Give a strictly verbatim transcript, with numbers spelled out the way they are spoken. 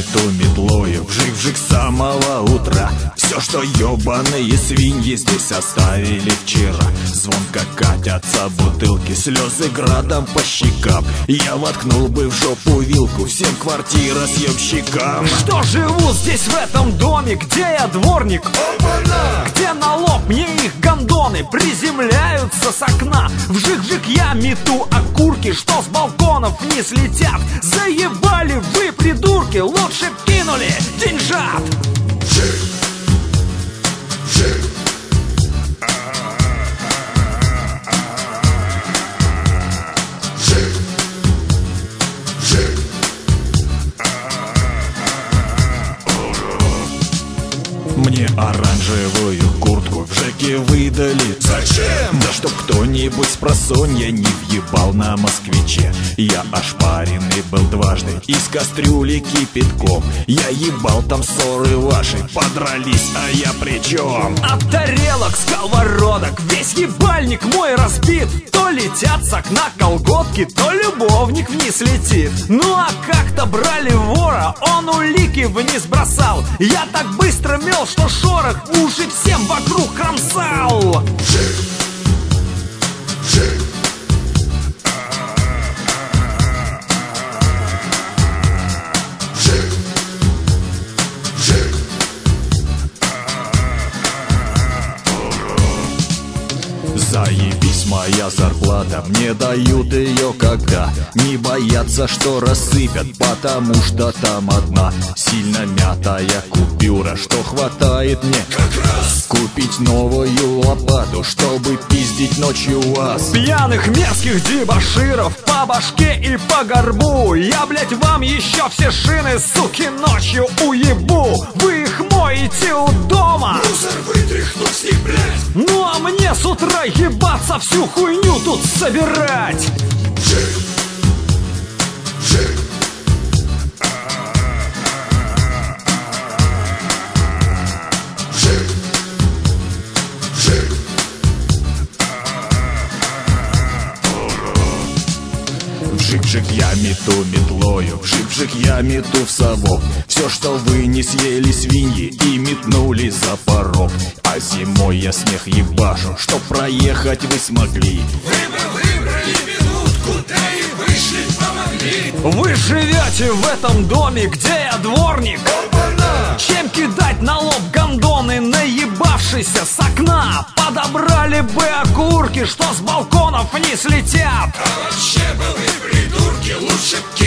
мету метлою, вжик-вжик с самого утра. Все, что ебаные свиньи здесь оставили вчера. Звонко катятся бутылки, слезы градом по щекам. Я воткнул бы в жопу вилку всем квартира съемщикам. Что живу здесь в этом доме, где я дворник? Опа-на! Где на лоб мне их гондоны приземляются с окна. Вжик-вжик я мету окурки, что с балконов вниз летят. Заебали вы, придурки, лучше б кинули деньжат. Вжик, вжик. Мне оранжевую куртку в ЖЭКе выдали. Зачем? Да чтоб кто-нибудь с просонья не въебал на москвиче. Я ошпаренный был дважды из кастрюли кипятком. Я ебал там ссоры ваши, подрались, а я при чем? От тарелок, сковородок весь ебальник мой разбит. То летят с окна колготки, то любовник вниз летит. Ну а как-то брали вора, он улики вниз бросал. Я так быстро мел, что шорох уши всем вокруг кромсал. Вжик, вжик. Вжик, вжик. Заебись моя зарплата, мне дают ее когда. Не боятся, что рассыпят, потому что там одна сильно мятая купюра, что хватает мне Как раз купить новую лопату, чтобы пиздить ночью вас. Пьяных мерзких дебоширов по башке и по горбу. Я, блять, вам еще все шины, суки, ночью уебу. Вы их моете у дома, мусор вытряхнуть с них, блядь. ну а мне с утра ебаться всю хуйню тут собирать. Вжик, вжик. Вжик, вжик. Вжик-вжик я мету метлою, вжик-вжик я мету в совок. Все, что вы не съели свиньи и метнули за порог. А зимой я смех ебашу, чтоб проехать вы смогли. Вы бы выбрали минутку, да и вышли, помогли. Вы живете в этом доме, где я дворник. Опа-на! Чем кидать на лоб гондоны, наебавшиеся с окна? Подобрали бы окурки, что с балконов вниз летят. А вообще, былые придурки, лучше б